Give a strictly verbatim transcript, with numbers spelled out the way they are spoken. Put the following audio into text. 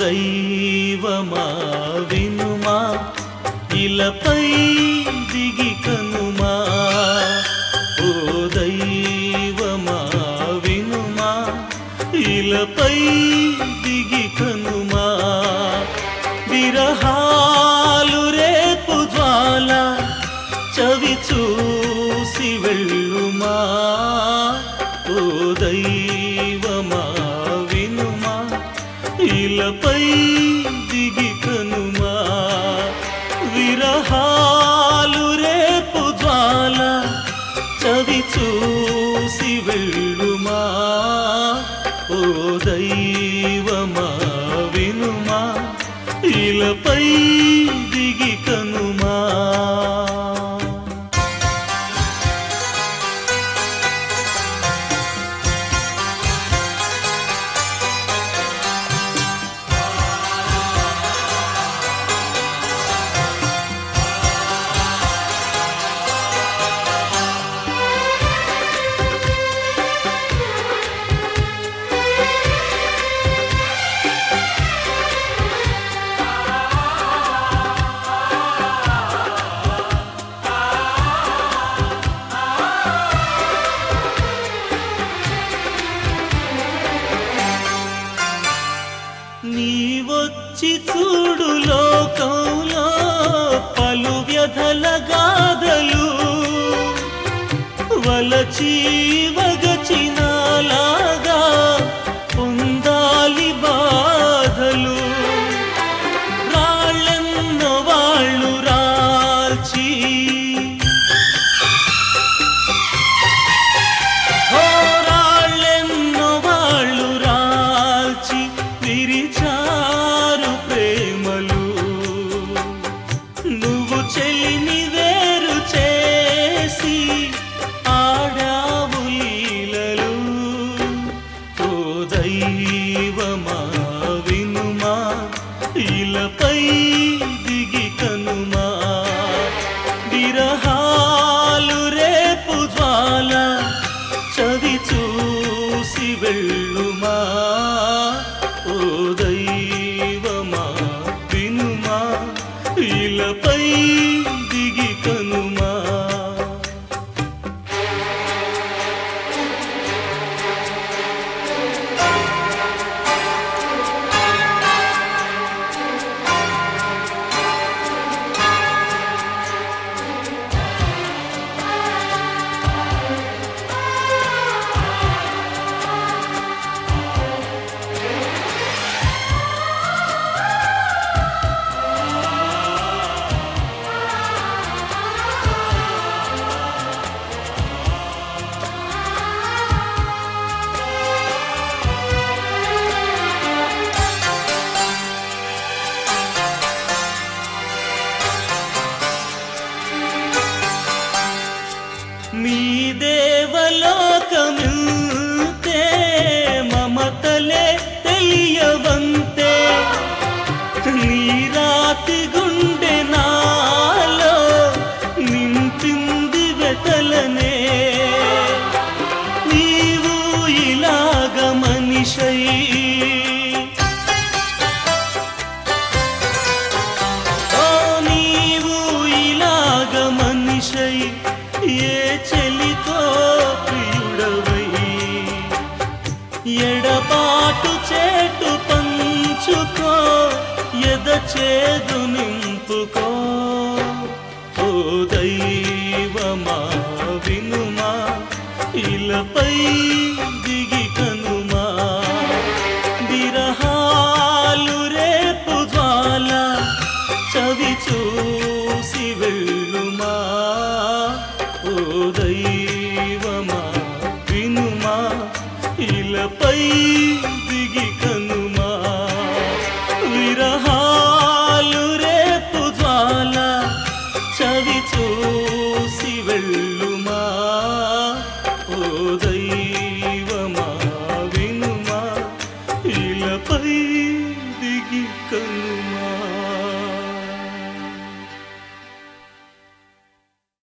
దైవమా వినుమా ఇలపై దిగి కనుమా ఓ దైవమా వినుమా ఇలపై దిగి కనుమా విరహాలు రేపు జ్వాల చవి చూసి వెళ్ళుమా ఓ దైవమా వినుమా ఇలపై దిగి కనుమా విరహాలు రేపు జ్వాల చవి చూసి వెళ్ళుమా ఓ దైవమా వినుమా ఇలపై దిగి కనుమా నీవొచ్చి చూడు లోకంలో పలు వ్యధల గాథలు వలచి వగచినాలాగా పొందాలి బాధలు రాళ్ళెన్నో వాళ్ళు రాల్చి రాళ్ళెన్నో వాళ్ళు రాల్చి విరిచారు ప్రేమలు నువ్వు చెలిని వేరు చేసి ఆడావు లీలలు ఓ దైవమా వినుమా ఇలపై దిగి కనుమా విరహాలు రేపు జ్వాల చవి చూసి వెళ్ళుమా ఓ దైవమా వినుమా ఇలపై దిగి కనుమా మీ దేవలోకమింతే మమతలే తెలియవంతే నీ రాతి గుండె నాలో నింపింది వెతలనే నీవు ఇలాగ మనిషై ఓ నీవు ఇలాగ మనిషై ఏ చెలితో ప్రియుడవై ఎడబాటు చేటు పంచుకో ఎద చేదు నింపుకో ఓ దైవమా వినుమా ఇలపై దిగి కనుమా విరహాలు రేపు జ్వాల చవి చూసి వెళ్ళుమా ఓ దైవమా వినుమా ఇలపై దిగి కనుమా విరహాలు రేపు జ్వాల చవి చూసి వెళ్ళుమా ఓ దైవమా వినుమా ఇలపై దిగి కనుమా